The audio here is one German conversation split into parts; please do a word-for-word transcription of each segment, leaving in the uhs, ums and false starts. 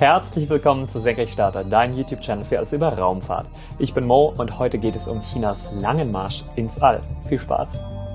Herzlich willkommen zu Senkrechtstarter, dein YouTube-Channel für alles über Raumfahrt. Ich bin Mo und heute geht es um Chinas langen Marsch ins All. Viel Spaß!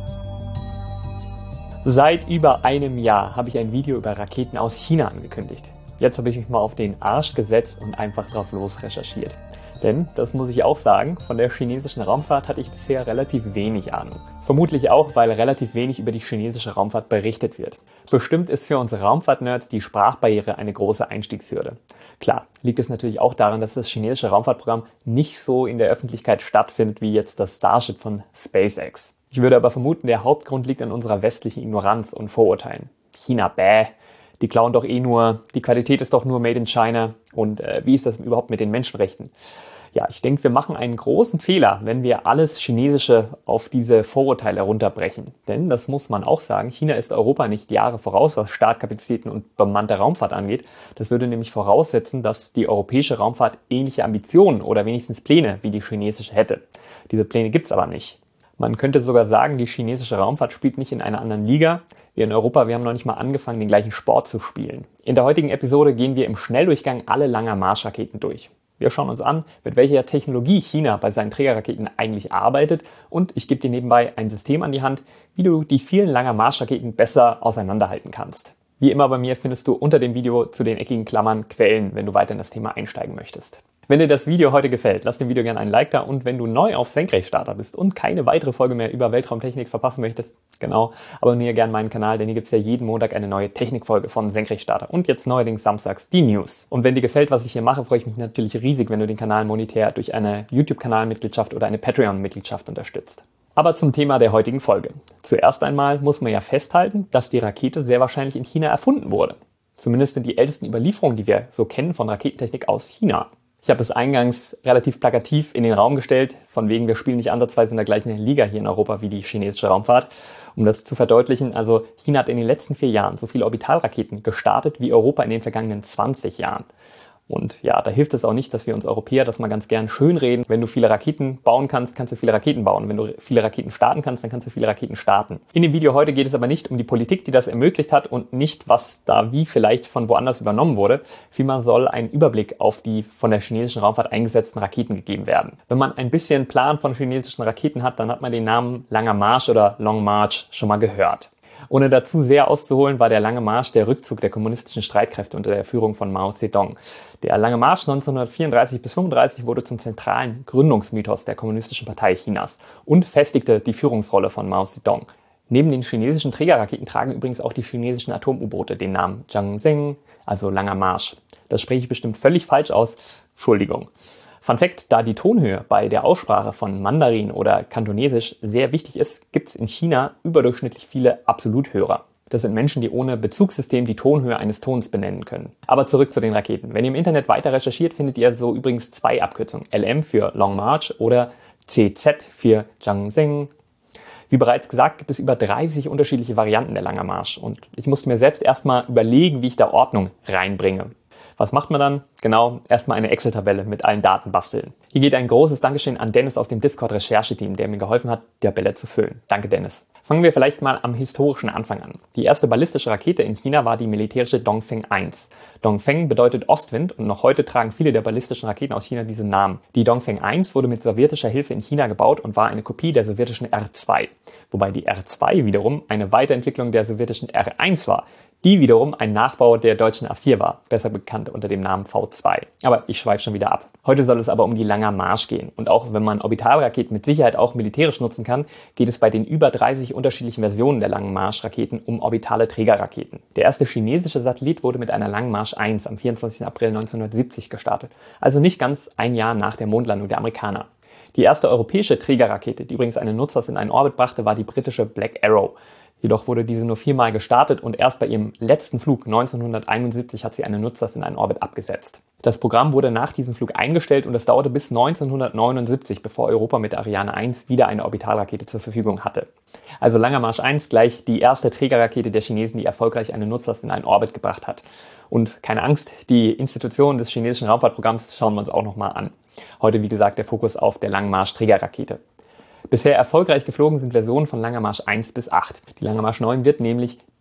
Seit über einem Jahr habe ich ein Video über Raketen aus China angekündigt. Jetzt habe ich mich mal auf den Arsch gesetzt und einfach drauf los recherchiert. Denn, das muss ich auch sagen, von der chinesischen Raumfahrt hatte ich bisher relativ wenig Ahnung. Vermutlich auch, weil relativ wenig über die chinesische Raumfahrt berichtet wird. Bestimmt ist für unsere Raumfahrt-Nerds die Sprachbarriere eine große Einstiegshürde. Klar, liegt es natürlich auch daran, dass das chinesische Raumfahrtprogramm nicht so in der Öffentlichkeit stattfindet wie jetzt das Starship von SpaceX. Ich würde aber vermuten, der Hauptgrund liegt an unserer westlichen Ignoranz und Vorurteilen. China, bäh, die klauen doch eh nur, die Qualität ist doch nur made in China und äh, wie ist das überhaupt mit den Menschenrechten? Ja, ich denke, wir machen einen großen Fehler, wenn wir alles Chinesische auf diese Vorurteile herunterbrechen. Denn, das muss man auch sagen, China ist Europa nicht Jahre voraus, was Startkapazitäten und bemannte Raumfahrt angeht. Das würde nämlich voraussetzen, dass die europäische Raumfahrt ähnliche Ambitionen oder wenigstens Pläne wie die chinesische hätte. Diese Pläne gibt's aber nicht. Man könnte sogar sagen, die chinesische Raumfahrt spielt nicht in einer anderen Liga. Wir in Europa, wir haben noch nicht mal angefangen, den gleichen Sport zu spielen. In der heutigen Episode gehen wir im Schnelldurchgang alle Langer Marschraketen durch. Wir schauen uns an, mit welcher Technologie China bei seinen Trägerraketen eigentlich arbeitet und ich gebe dir nebenbei ein System an die Hand, wie du die vielen Langer Marschraketen besser auseinanderhalten kannst. Wie immer bei mir findest du unter dem Video zu den eckigen Klammern Quellen, wenn du weiter in das Thema einsteigen möchtest. Wenn dir das Video heute gefällt, lass dem Video gerne ein Like da und wenn du neu auf Senkrechtstarter bist und keine weitere Folge mehr über Weltraumtechnik verpassen möchtest, genau, abonniere gerne meinen Kanal, denn hier gibt es ja jeden Montag eine neue Technikfolge von Senkrechtstarter und jetzt neuerdings samstags die News. Und wenn dir gefällt, was ich hier mache, freue ich mich natürlich riesig, wenn du den Kanal monetär durch eine YouTube-Kanalmitgliedschaft oder eine Patreon-Mitgliedschaft unterstützt. Aber zum Thema der heutigen Folge. Zuerst einmal muss man ja festhalten, dass die Rakete sehr wahrscheinlich in China erfunden wurde. Zumindest sind die ältesten Überlieferungen, die wir so kennen von Raketentechnik aus China. Ich habe es eingangs relativ plakativ in den Raum gestellt, von wegen wir spielen nicht ansatzweise in der gleichen Liga hier in Europa wie die chinesische Raumfahrt. Um das zu verdeutlichen, also China hat in den letzten vier Jahren so viele Orbitalraketen gestartet wie Europa in den vergangenen zwanzig Jahren. Und ja, da hilft es auch nicht, dass wir uns Europäer das mal ganz gern schönreden. Wenn du viele Raketen bauen kannst, kannst du viele Raketen bauen. Wenn du viele Raketen starten kannst, dann kannst du viele Raketen starten. In dem Video heute geht es aber nicht um die Politik, die das ermöglicht hat und nicht, was da wie vielleicht von woanders übernommen wurde. Vielmehr soll ein Überblick auf die von der chinesischen Raumfahrt eingesetzten Raketen gegeben werden. Wenn man ein bisschen Plan von chinesischen Raketen hat, dann hat man den Namen Langer Marsch oder Long March schon mal gehört. Ohne dazu sehr auszuholen, war der Lange Marsch der Rückzug der kommunistischen Streitkräfte unter der Führung von Mao Zedong. Der Lange Marsch neunzehnhundertvierunddreißig bis fünfunddreißig wurde zum zentralen Gründungsmythos der Kommunistischen Partei Chinas und festigte die Führungsrolle von Mao Zedong. Neben den chinesischen Trägerraketen tragen übrigens auch die chinesischen Atom-U-Boote den Namen Zhangzheng, also Langer Marsch. Das spreche ich bestimmt völlig falsch aus. Entschuldigung. Fun Fact, da die Tonhöhe bei der Aussprache von Mandarin oder Kantonesisch sehr wichtig ist, gibt es in China überdurchschnittlich viele Absoluthörer. Das sind Menschen, die ohne Bezugssystem die Tonhöhe eines Tons benennen können. Aber zurück zu den Raketen. Wenn ihr im Internet weiter recherchiert, findet ihr so übrigens zwei Abkürzungen. L M für Long March oder C Z für Zhangzheng. Wie bereits gesagt, gibt es über dreißig unterschiedliche Varianten der Langer Marsch. Und ich musste mir selbst erstmal überlegen, wie ich da Ordnung reinbringe. Was macht man dann? Genau, erstmal eine Excel-Tabelle mit allen Daten basteln. Hier geht ein großes Dankeschön an Dennis aus dem Discord-Rechercheteam, der mir geholfen hat, die Tabelle zu füllen. Danke, Dennis. Fangen wir vielleicht mal am historischen Anfang an. Die erste ballistische Rakete in China war die militärische Dongfeng eins. Dongfeng bedeutet Ostwind und noch heute tragen viele der ballistischen Raketen aus China diesen Namen. Die Dongfeng eins wurde mit sowjetischer Hilfe in China gebaut und war eine Kopie der sowjetischen R zwei. Wobei die R zwei wiederum eine Weiterentwicklung der sowjetischen R eins war. Die wiederum ein Nachbau der deutschen A vier war, besser bekannt unter dem Namen V zwei. Aber ich schweife schon wieder ab. Heute soll es aber um die Langer Marsch gehen. Und auch wenn man Orbitalraketen mit Sicherheit auch militärisch nutzen kann, geht es bei den über dreißig unterschiedlichen Versionen der Langen Marsch-Raketen um orbitale Trägerraketen. Der erste chinesische Satellit wurde mit einer Langen Marsch eins am vierundzwanzigsten April neunzehnhundertsiebzig gestartet. Also nicht ganz ein Jahr nach der Mondlandung der Amerikaner. Die erste europäische Trägerrakete, die übrigens einen Nutzlast in einen Orbit brachte, war die britische Black Arrow. Jedoch wurde diese nur viermal gestartet und erst bei ihrem letzten Flug neunzehnhunderteinundsiebzig hat sie einen Nutzlast in einen Orbit abgesetzt. Das Programm wurde nach diesem Flug eingestellt und es dauerte bis neunzehnhundertneunundsiebzig, bevor Europa mit Ariane eins wieder eine Orbitalrakete zur Verfügung hatte. Also Langer Marsch eins gleich die erste Trägerrakete der Chinesen, die erfolgreich einen Nutzlast in einen Orbit gebracht hat. Und keine Angst, die Institutionen des chinesischen Raumfahrtprogramms schauen wir uns auch nochmal an. Heute, wie gesagt, der Fokus auf der Langen Marsch Trägerrakete. Bisher erfolgreich geflogen sind Versionen von Langer Marsch eins bis acht. Die Langer Marsch neun wird nämlich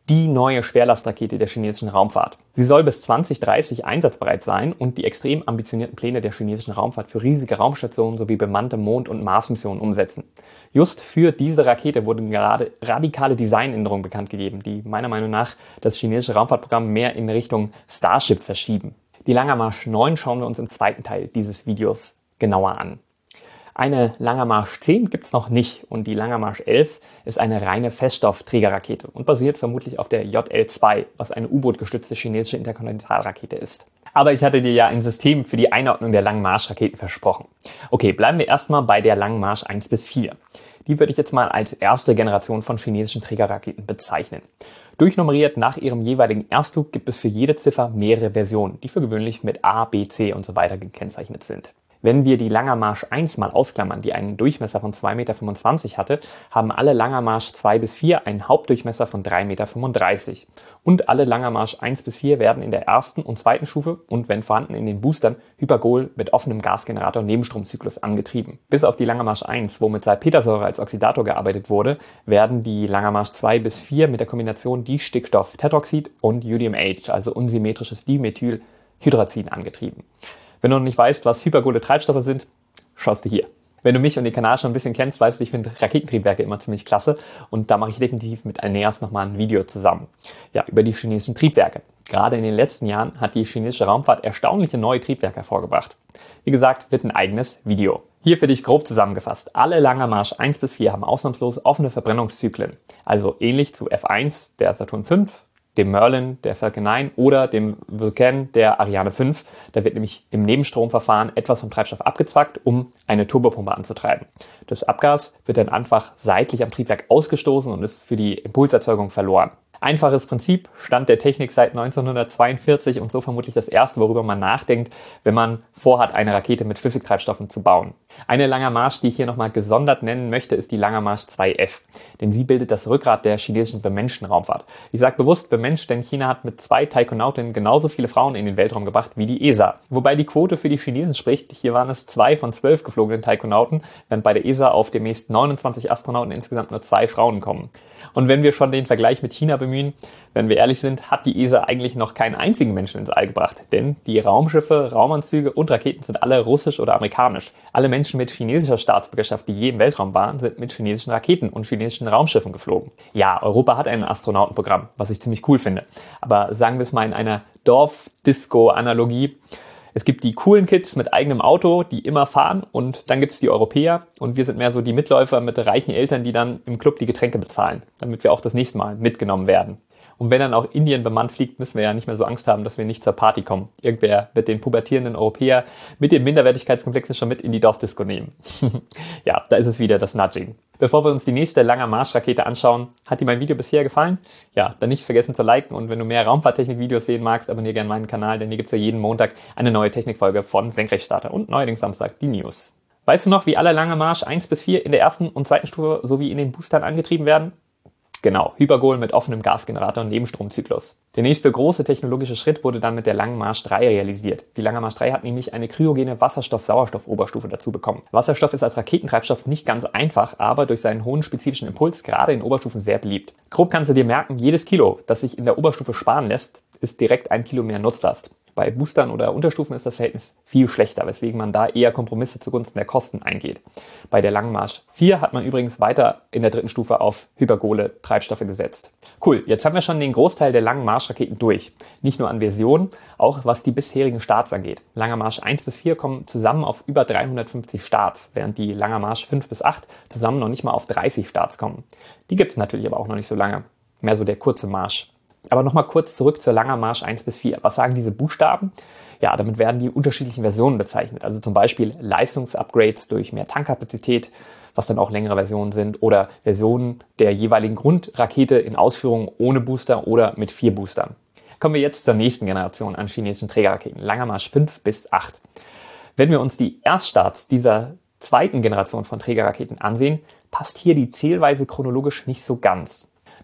die neue Schwerlastrakete der chinesischen Raumfahrt. Sie soll bis zwanzig dreißig einsatzbereit sein und die extrem ambitionierten Pläne der chinesischen Raumfahrt für riesige Raumstationen sowie bemannte Mond- und Marsmissionen umsetzen. Just für diese Rakete wurden gerade radikale Designänderungen bekannt gegeben, die meiner Meinung nach das chinesische Raumfahrtprogramm mehr in Richtung Starship verschieben. Die Langer Marsch neun schauen wir uns im zweiten Teil dieses Videos genauer an. Eine Langer Marsch zehn gibt's noch nicht und die Langer Marsch elf ist eine reine Feststoffträgerrakete und basiert vermutlich auf der J L zwei, was eine U-Boot-gestützte chinesische Interkontinentalrakete ist. Aber ich hatte dir ja ein System für die Einordnung der Langen Marsch-Raketen versprochen. Okay, bleiben wir erstmal bei der Langen Marsch eins bis vier. Die würde ich jetzt mal als erste Generation von chinesischen Trägerraketen bezeichnen. Durchnummeriert nach ihrem jeweiligen Erstflug gibt es für jede Ziffer mehrere Versionen, die für gewöhnlich mit A, B, C und so weiter gekennzeichnet sind. Wenn wir die Langer Marsch eins mal ausklammern, die einen Durchmesser von zwei Komma fünfundzwanzig Meter hatte, haben alle Langer Marsch zwei bis vier einen Hauptdurchmesser von drei Komma fünfunddreißig Meter. Und alle Langer Marsch eins bis vier werden in der ersten und zweiten Stufe und wenn vorhanden in den Boostern Hypergol mit offenem Gasgenerator und Nebenstromzyklus angetrieben. Bis auf die Langer Marsch eins, wo mit Salpetersäure als Oxidator gearbeitet wurde, werden die Langer Marsch zwei bis vier mit der Kombination Distickstoff-Tetroxid und U D M H, also unsymmetrisches Dimethylhydrazin, angetrieben. Wenn du noch nicht weißt, was hypergole Treibstoffe sind, schaust du hier. Wenn du mich und den Kanal schon ein bisschen kennst, weißt du, ich finde Raketentriebwerke immer ziemlich klasse und da mache ich definitiv mit Aeneas nochmal ein Video zusammen. Ja, über die chinesischen Triebwerke. Gerade in den letzten Jahren hat die chinesische Raumfahrt erstaunliche neue Triebwerke hervorgebracht. Wie gesagt, wird ein eigenes Video. Hier für dich grob zusammengefasst. Alle Langer Marsch eins bis vier haben ausnahmslos offene Verbrennungszyklen. Also ähnlich zu F eins der Saturn fünf, dem Merlin der Falcon neun oder dem Vulcan der Ariane fünf. Da wird nämlich im Nebenstromverfahren etwas vom Treibstoff abgezwackt, um eine Turbopumpe anzutreiben. Das Abgas wird dann einfach seitlich am Triebwerk ausgestoßen und ist für die Impulserzeugung verloren. Einfaches Prinzip, Stand der Technik seit neunzehnhundertzweiundvierzig und so vermutlich das erste, worüber man nachdenkt, wenn man vorhat, eine Rakete mit Flüssigtreibstoffen zu bauen. Eine Langer Marsch, die ich hier nochmal gesondert nennen möchte, ist die Langer Marsch zwei F, denn sie bildet das Rückgrat der chinesischen bemenschten Raumfahrt. Ich sage bewusst bemenscht, denn China hat mit zwei Taikonautinnen genauso viele Frauen in den Weltraum gebracht wie die E S A. Wobei die Quote für die Chinesen spricht, hier waren es zwei von zwölf geflogenen Taikonauten, während bei der E S A auf demnächst neunundzwanzig Astronauten insgesamt nur zwei Frauen kommen. Und wenn wir schon den Vergleich mit China bemühen, wenn wir ehrlich sind, hat die E S A eigentlich noch keinen einzigen Menschen ins All gebracht. Denn die Raumschiffe, Raumanzüge und Raketen sind alle russisch oder amerikanisch. Alle Menschen mit chinesischer Staatsbürgerschaft, die je im Weltraum waren, sind mit chinesischen Raketen und chinesischen Raumschiffen geflogen. Ja, Europa hat ein Astronautenprogramm, was ich ziemlich cool finde. Aber sagen wir es mal in einer Dorf-Disco-Analogie. Es gibt die coolen Kids mit eigenem Auto, die immer fahren und dann gibt es die Europäer und wir sind mehr so die Mitläufer mit reichen Eltern, die dann im Club die Getränke bezahlen, damit wir auch das nächste Mal mitgenommen werden. Und wenn dann auch Indien bemannt fliegt, müssen wir ja nicht mehr so Angst haben, dass wir nicht zur Party kommen. Irgendwer wird den pubertierenden Europäer mit den Minderwertigkeitskomplexen schon mit in die Dorfdisco nehmen. Ja, da ist es wieder, das Nudging. Bevor wir uns die nächste Langer Marsch-Rakete anschauen, hat dir mein Video bisher gefallen? Ja, dann nicht vergessen zu liken und wenn du mehr Raumfahrttechnik-Videos sehen magst, abonniere gerne meinen Kanal, denn hier gibt es ja jeden Montag eine neue Technikfolge von Senkrechtstarter und neuerdings Samstag die News. Weißt du noch, wie alle Langer Marsch eins bis vier in der ersten und zweiten Stufe sowie in den Boostern angetrieben werden? Genau, Hypergol mit offenem Gasgenerator und Nebenstromzyklus. Der nächste große technologische Schritt wurde dann mit der Langen Marsch drei realisiert. Die Lange Marsch drei hat nämlich eine kryogene Wasserstoff-Sauerstoff-Oberstufe dazu bekommen. Wasserstoff ist als Raketentreibstoff nicht ganz einfach, aber durch seinen hohen spezifischen Impuls gerade in Oberstufen sehr beliebt. Grob kannst du dir merken, jedes Kilo, das sich in der Oberstufe sparen lässt, ist direkt ein Kilo mehr Nutzlast. Bei Boostern oder Unterstufen ist das Verhältnis viel schlechter, weswegen man da eher Kompromisse zugunsten der Kosten eingeht. Bei der Langen Marsch vier hat man übrigens weiter in der dritten Stufe auf hypergole Treibstoffe gesetzt. Cool, jetzt haben wir schon den Großteil der Langen Marsch-Raketen durch. Nicht nur an Versionen, auch was die bisherigen Starts angeht. Langer Marsch eins bis vier kommen zusammen auf über dreihundertfünfzig Starts, während die Langer Marsch fünf bis acht zusammen noch nicht mal auf dreißig Starts kommen. Die gibt es natürlich aber auch noch nicht so lange. Mehr so der kurze Marsch. Aber nochmal kurz zurück zur Langer Marsch eins bis vier. Was sagen diese Buchstaben? Ja, damit werden die unterschiedlichen Versionen bezeichnet. Also zum Beispiel Leistungsupgrades durch mehr Tankkapazität, was dann auch längere Versionen sind, oder Versionen der jeweiligen Grundrakete in Ausführung ohne Booster oder mit vier Boostern. Kommen wir jetzt zur nächsten Generation an chinesischen Trägerraketen, Langer Marsch fünf bis acht. Wenn wir uns die Erststarts dieser zweiten Generation von Trägerraketen ansehen, passt hier die Zählweise chronologisch nicht so ganz.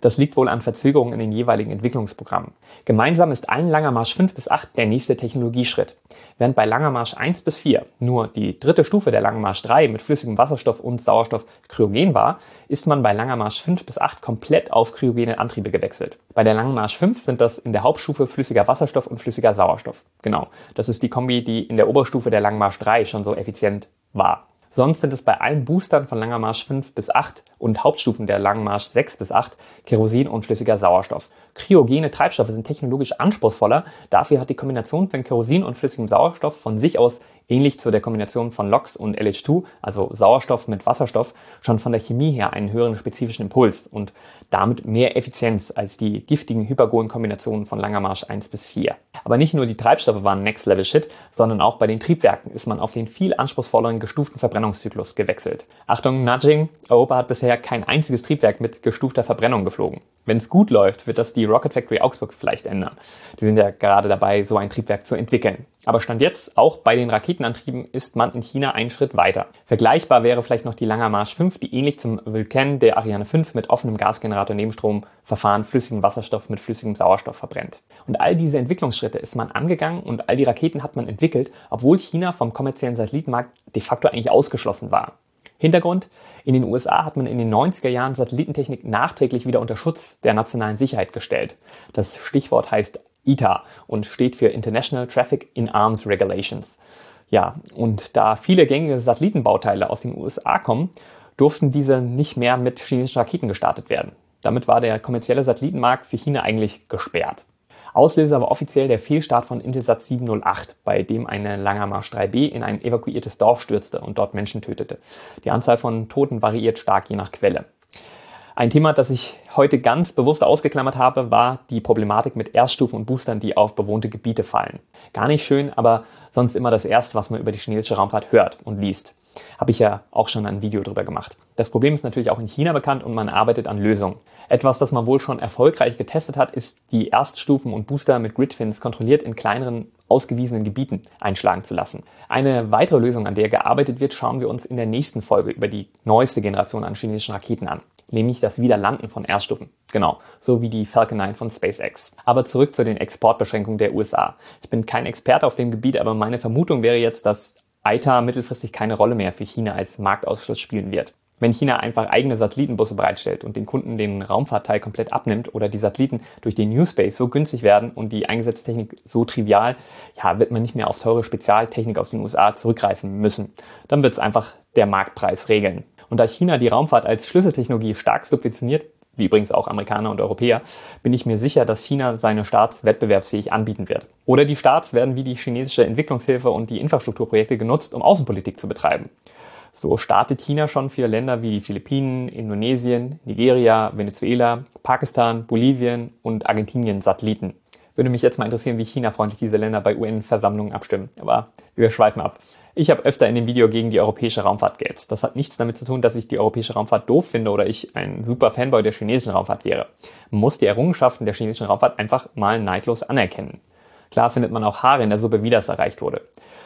Das liegt wohl an Verzögerungen in den jeweiligen Entwicklungsprogrammen. Gemeinsam ist allen Langer Marsch fünf bis acht der nächste Technologieschritt. Während bei Langer Marsch eins bis vier nur die dritte Stufe der Langer Marsch drei mit flüssigem Wasserstoff und Sauerstoff kryogen war, ist man bei Langer Marsch fünf bis acht komplett auf kryogene Antriebe gewechselt. Bei der Langer Marsch fünf sind das in der Hauptstufe flüssiger Wasserstoff und flüssiger Sauerstoff. Genau, das ist die Kombi, die in der Oberstufe der Langer Marsch drei schon so effizient war. Sonst sind es bei allen Boostern von Langer Marsch fünf bis acht und Hauptstufen der Langer Marsch sechs bis acht Kerosin und flüssiger Sauerstoff. Kryogene Treibstoffe sind technologisch anspruchsvoller, dafür hat die Kombination von Kerosin und flüssigem Sauerstoff von sich aus ähnlich zu der Kombination von LOX und L H zwei, also Sauerstoff mit Wasserstoff, schon von der Chemie her einen höheren spezifischen Impuls und damit mehr Effizienz als die giftigen Hypergon-Kombinationen von Langer Marsch eins bis vier. Aber nicht nur die Treibstoffe waren Next-Level-Shit, sondern auch bei den Triebwerken ist man auf den viel anspruchsvolleren gestuften Verbrennungszyklus gewechselt. Achtung, Nudging, Europa hat bisher kein einziges Triebwerk mit gestufter Verbrennung geflogen. Wenn es gut läuft, wird das die Rocket Factory Augsburg vielleicht ändern. Die sind ja gerade dabei, so ein Triebwerk zu entwickeln. Aber Stand jetzt, auch bei den Raketenantrieben, ist man in China einen Schritt weiter. Vergleichbar wäre vielleicht noch die Langer Marsch fünf, die ähnlich zum Vulcan der Ariane fünf mit offenem Gasgenerator-Nebenstromverfahren flüssigen Wasserstoff mit flüssigem Sauerstoff verbrennt. Und all diese Entwicklungsschritte ist man angegangen und all die Raketen hat man entwickelt, obwohl China vom kommerziellen Satellitenmarkt de facto eigentlich ausgeschlossen war. Hintergrund: In den U S A hat man in den neunziger Jahren Satellitentechnik nachträglich wieder unter Schutz der nationalen Sicherheit gestellt. Das Stichwort heißt I T A und steht für International Traffic in Arms Regulations. Ja, und da viele gängige Satellitenbauteile aus den U S A kommen, durften diese nicht mehr mit chinesischen Raketen gestartet werden. Damit war der kommerzielle Satellitenmarkt für China eigentlich gesperrt. Auslöser war offiziell der Fehlstart von Intelsat sieben null acht, bei dem eine Langer Marsch drei B in ein evakuiertes Dorf stürzte und dort Menschen tötete. Die Anzahl von Toten variiert stark je nach Quelle. Ein Thema, das ich heute ganz bewusst ausgeklammert habe, war die Problematik mit Erststufen und Boostern, die auf bewohnte Gebiete fallen. Gar nicht schön, aber sonst immer das Erste, was man über die chinesische Raumfahrt hört und liest. Habe ich ja auch schon ein Video drüber gemacht. Das Problem ist natürlich auch in China bekannt und man arbeitet an Lösungen. Etwas, das man wohl schon erfolgreich getestet hat, ist die Erststufen und Booster mit Gridfins kontrolliert in kleineren, ausgewiesenen Gebieten einschlagen zu lassen. Eine weitere Lösung, an der gearbeitet wird, schauen wir uns in der nächsten Folge über die neueste Generation an chinesischen Raketen an. Nämlich das Wiederlanden von Erststufen. Genau, so wie die Falcon neun von SpaceX. Aber zurück zu den Exportbeschränkungen der U S A. Ich bin kein Experte auf dem Gebiet, aber meine Vermutung wäre jetzt, dass I T A mittelfristig keine Rolle mehr für China als Marktausschluss spielen wird. Wenn China einfach eigene Satellitenbusse bereitstellt und den Kunden den Raumfahrtteil komplett abnimmt oder die Satelliten durch den New Space so günstig werden und die eingesetzte Technik so trivial, ja, wird man nicht mehr auf teure Spezialtechnik aus den U S A zurückgreifen müssen. Dann wird es einfach der Marktpreis regeln. Und da China die Raumfahrt als Schlüsseltechnologie stark subventioniert, wie übrigens auch Amerikaner und Europäer, bin ich mir sicher, dass China seine Starts wettbewerbsfähig anbieten wird. Oder die Starts werden wie die chinesische Entwicklungshilfe und die Infrastrukturprojekte genutzt, um Außenpolitik zu betreiben. So startet China schon für Länder wie die Philippinen, Indonesien, Nigeria, Venezuela, Pakistan, Bolivien und Argentinien Satelliten. Würde mich jetzt mal interessieren, wie China-freundlich diese Länder bei U N-Versammlungen abstimmen. Aber wir schweifen ab. Ich habe öfter in dem Video gegen die europäische Raumfahrt gehetzt. Das hat nichts damit zu tun, dass ich die europäische Raumfahrt doof finde oder ich ein super Fanboy der chinesischen Raumfahrt wäre. Man muss die Errungenschaften der chinesischen Raumfahrt einfach mal neidlos anerkennen. Klar findet man auch Haare in der Suppe, wie das erreicht wurde.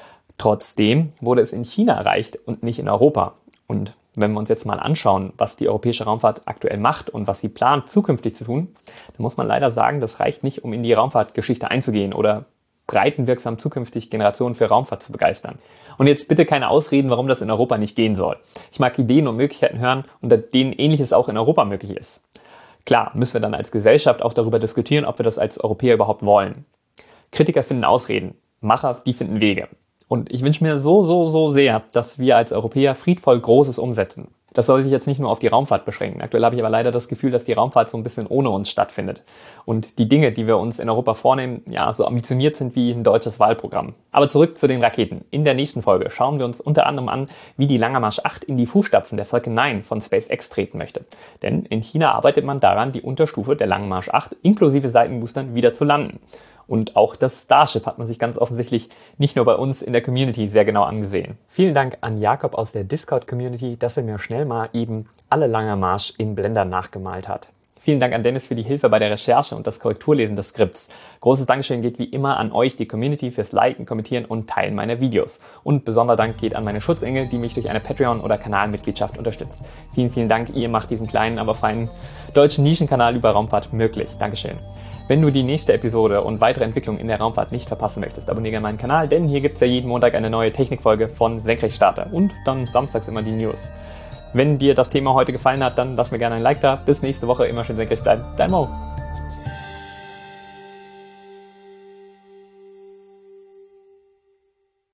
Trotzdem wurde es in China erreicht und nicht in Europa. Und wenn wir uns jetzt mal anschauen, was die europäische Raumfahrt aktuell macht und was sie plant, zukünftig zu tun, dann muss man leider sagen, das reicht nicht, um in die Raumfahrtgeschichte einzugehen oder breitenwirksam zukünftig Generationen für Raumfahrt zu begeistern. Und jetzt bitte keine Ausreden, warum das in Europa nicht gehen soll. Ich mag Ideen und Möglichkeiten hören, unter denen Ähnliches auch in Europa möglich ist. Klar, müssen wir dann als Gesellschaft auch darüber diskutieren, ob wir das als Europäer überhaupt wollen. Kritiker finden Ausreden, Macher, die finden Wege. Und ich wünsche mir so, so, so sehr, dass wir als Europäer friedvoll Großes umsetzen. Das soll sich jetzt nicht nur auf die Raumfahrt beschränken. Aktuell habe ich aber leider das Gefühl, dass die Raumfahrt so ein bisschen ohne uns stattfindet. Und die Dinge, die wir uns in Europa vornehmen, ja, so ambitioniert sind wie ein deutsches Wahlprogramm. Aber zurück zu den Raketen. In der nächsten Folge schauen wir uns unter anderem an, wie die Langer Marsch acht in die Fußstapfen der Falcon neun von SpaceX treten möchte. Denn in China arbeitet man daran, die Unterstufe der Langer Marsch acht inklusive Seitenboostern wieder zu landen. Und auch das Starship hat man sich ganz offensichtlich nicht nur bei uns in der Community sehr genau angesehen. Vielen Dank an Jakob aus der Discord-Community, dass er mir schnell mal eben alle Langer Marsch in Blender nachgemalt hat. Vielen Dank an Dennis für die Hilfe bei der Recherche und das Korrekturlesen des Skripts. Großes Dankeschön geht wie immer an euch, die Community, fürs Liken, Kommentieren und Teilen meiner Videos. Und besonderer Dank geht an meine Schutzengel, die mich durch eine Patreon- oder Kanalmitgliedschaft unterstützt. Vielen, vielen Dank, ihr macht diesen kleinen, aber feinen deutschen Nischenkanal über Raumfahrt möglich. Dankeschön. Wenn du die nächste Episode und weitere Entwicklungen in der Raumfahrt nicht verpassen möchtest, abonniere gerne meinen Kanal, denn hier gibt's ja jeden Montag eine neue Technikfolge von Senkrechtstarter und dann samstags immer die News. Wenn dir das Thema heute gefallen hat, dann lass mir gerne ein Like da. Bis nächste Woche, immer schön senkrecht bleiben. Dein Mo.